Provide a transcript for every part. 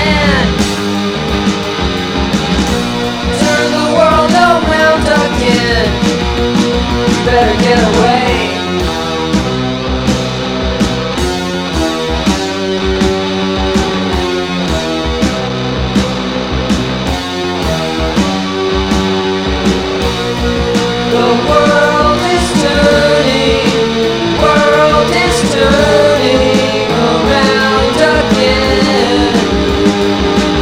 again. Turn the world around again. You better get away. The world is turning, world is turning around again.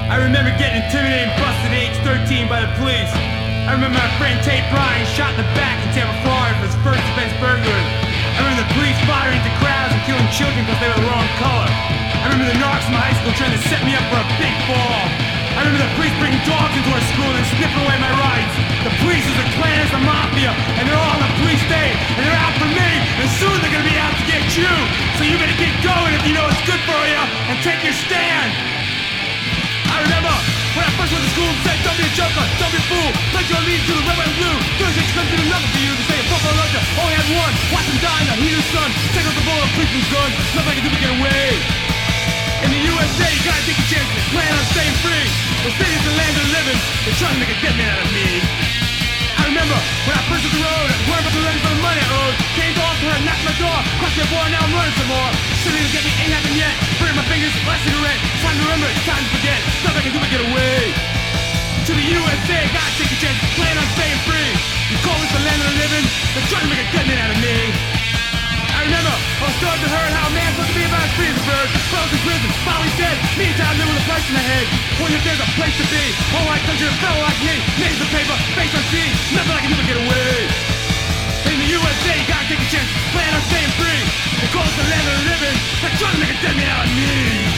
I remember getting intimidated and busted at age 13 by the police. I remember my friend Tate Bryan shot in the back in Tampa, Florida for his first offense burglary. I remember the police firing into crowds and killing children because they were the wrong color. I remember the narcs in my high school trying to set me up for a big fall. I remember the police bringing dogs into our school and sniffing away my rights. The police is a clan, is a mafia, and they're all on the police state, and they're out for me, and soon they're gonna be out to get you. So you better get going if you know it's good for you, and take your stand. I remember when I first went to school and said, don't be a joker, don't be a fool, pledge your allegiance to the red, white, and blue. Those things couldn't do nothing for you to say a football luncher, only had one, watch them die in the heat of the sun, take out the bullet, policeman's gun, nothing I can do to get away. In the USA, you gotta take a chance, plan on staying free. The city's the land of the living, they're trying to make a dead man out of me. I remember when I first took the road, worried about the levy for the money I owed. Came to offer her, knocked my door, crossed the board, now I'm running some more. Sitting to get me, ain't happened yet. Burning my fingers, last cigarette. Time to remember, it's time to forget. Nothing I can do but get away. To the USA, gotta take a chance, plan on staying free. You call this the land of the living, they're trying to make a dead man out of me. I remember, I was starting to heard how a man's supposed to be about as free as a bird. But I was in prison, finally dead. Meantime, living with a price in the head. Wonder if there's a place to be. All right, country, a fellow like me. Names of paper, face on sea. Nothing I can do but get away. In the USA, you gotta take a chance. Plan on staying free. They call it the land of the living. They're trying to make a dead man out of me.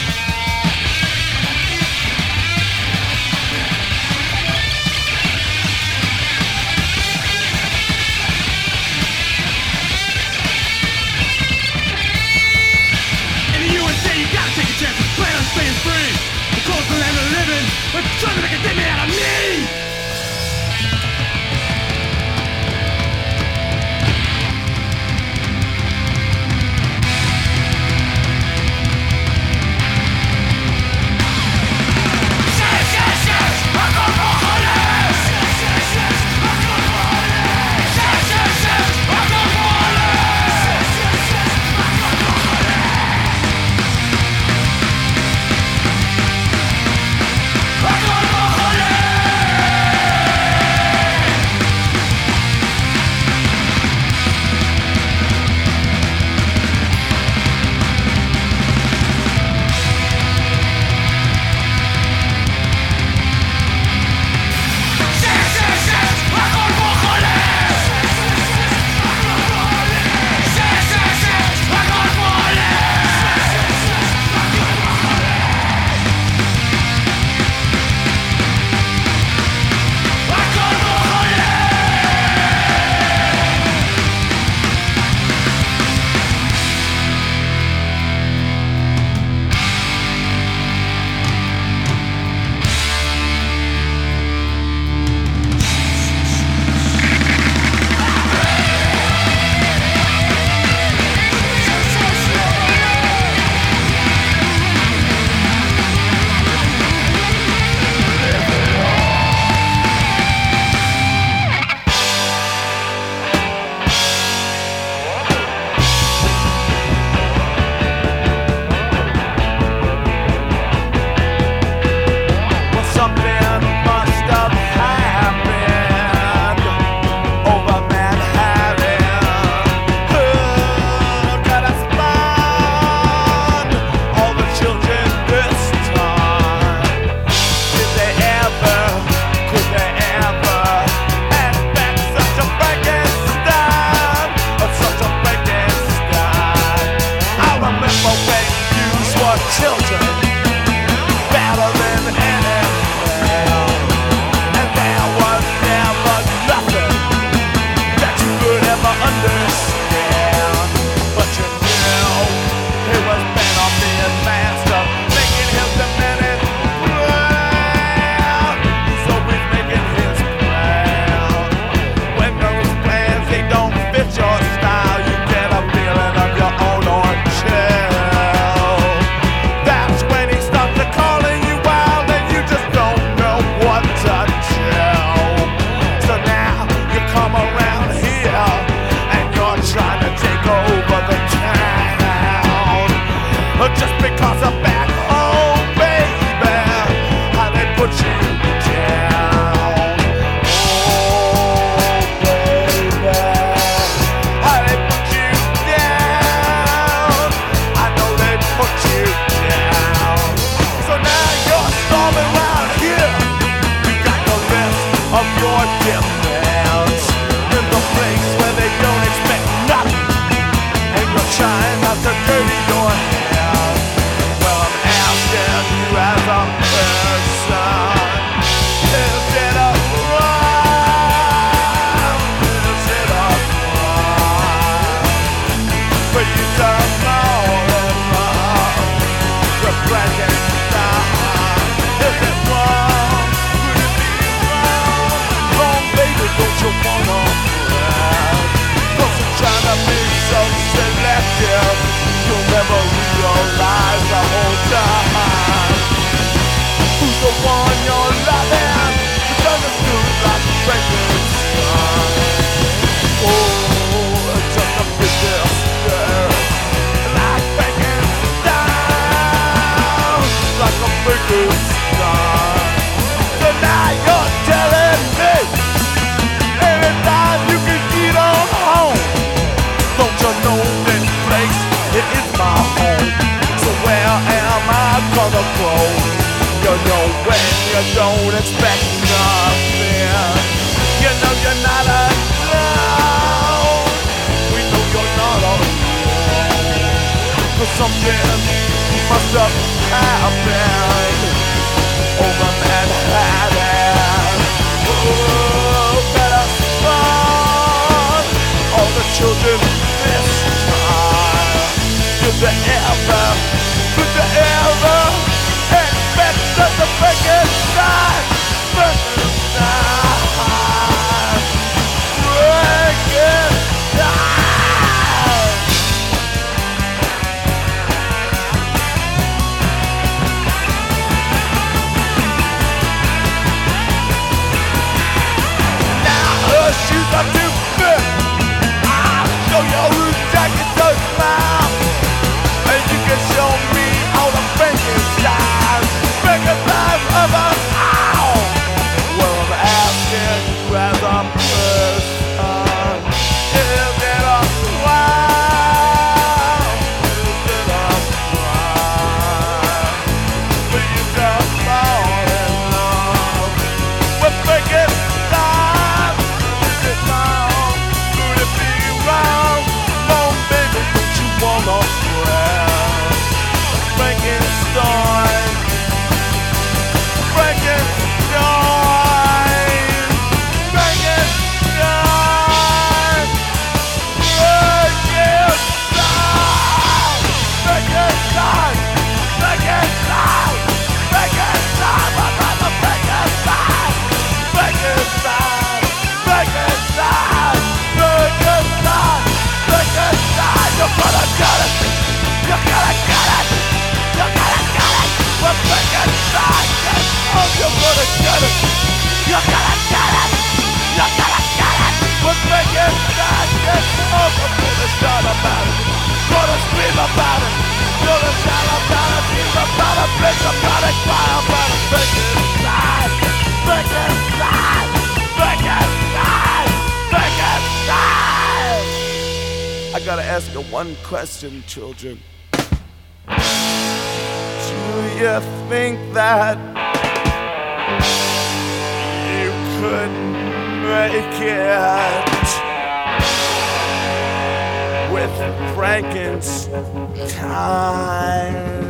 Plan on staying free. The coast the land of the living. They're trying to make a dead man out of me. We're going for holiness. you know when you don't expect nothing. You know you're not alone. We know you're not alone. But something must have happened over Manhattan. Oh, better start all the children this time. Did they ever expect us to break it down? Break it down. Break it down. Now her shoes are too big. I'll show you whose jacket does now. And you can show me all the Frankenstein. Frankenstein of us all. Well, I'm asking you as a person, is it a crime? Is it a crime for you to fall in love with Frankenstein? Is it wrong? Could it be wrong? No, baby, don't you wanna friend? Frankenstein, Frankenstein, Frankenstein, Frankenstein, Frankenstein, Frankenstein, Frankenstein, my brother Frankenstein, Frankenstein, Frankenstein, Frankenstein, Frankenstein, you gotta get it, you gotta get it, you gotta get it, we're Frankenstein, yes, oh, you gotta get it, you gotta get it, you gotta get it, we're Frankenstein, yes, oh, we're gonna shout about it, gonna scream about it, gonna shout about it, scream about it, bitch about it, cry about it, Frankenstein, Frankenstein, Frankenstein, Frankenstein. I gotta ask you one question, children. Do you think that you could make it with Frankenstein?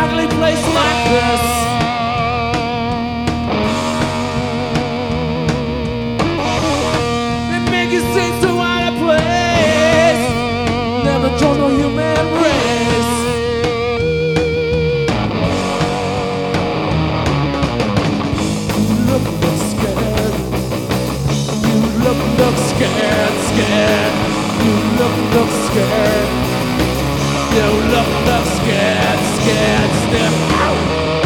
ugly place like this. They make you seem so out of place. Never join the human race. You look scared. You look scared, scared. You look scared. You look scared, scared. Step out.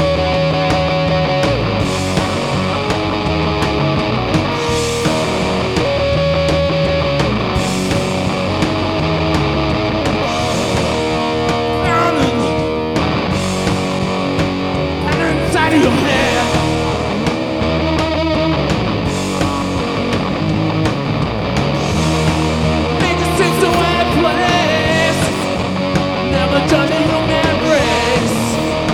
Inside of your head. Make it seem so out of place. Never done a human race.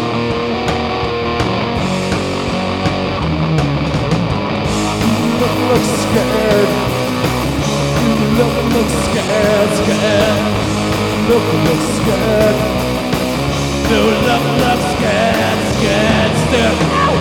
You look scared. You look scared, scared. Look scared. You look scared, scared. Step out.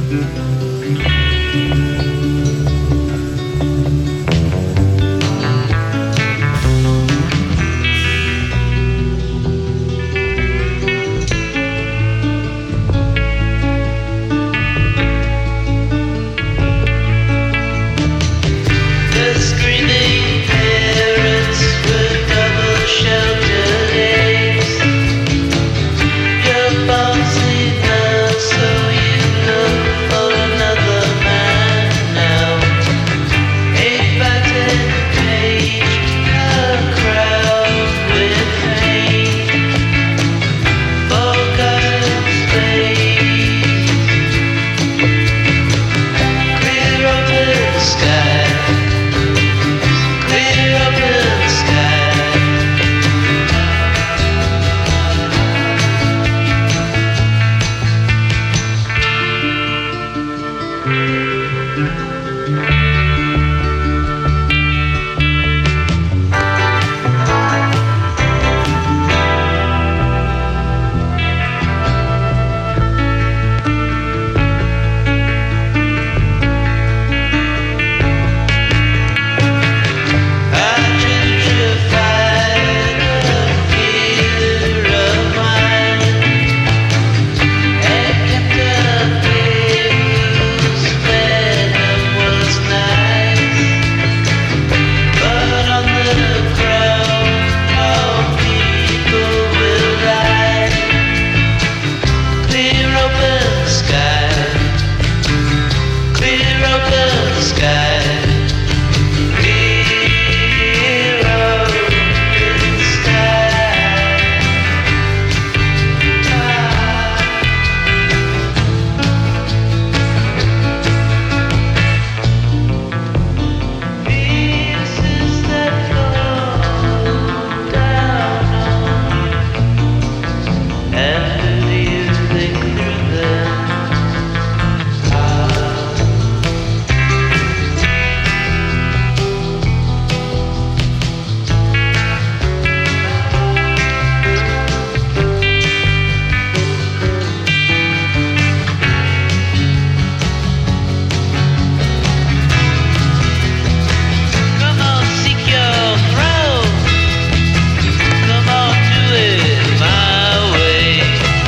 Come on, do it my way.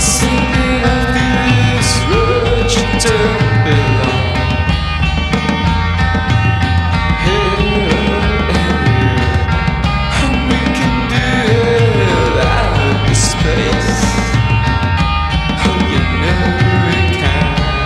city of this road you don't belong. Here and we can do it out of this place. Oh, you know we can.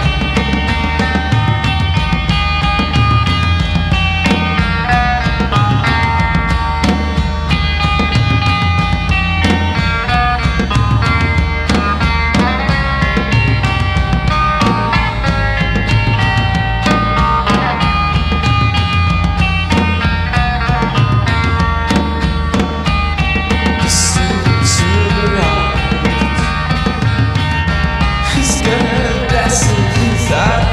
The silver he's gonna bless his eyes.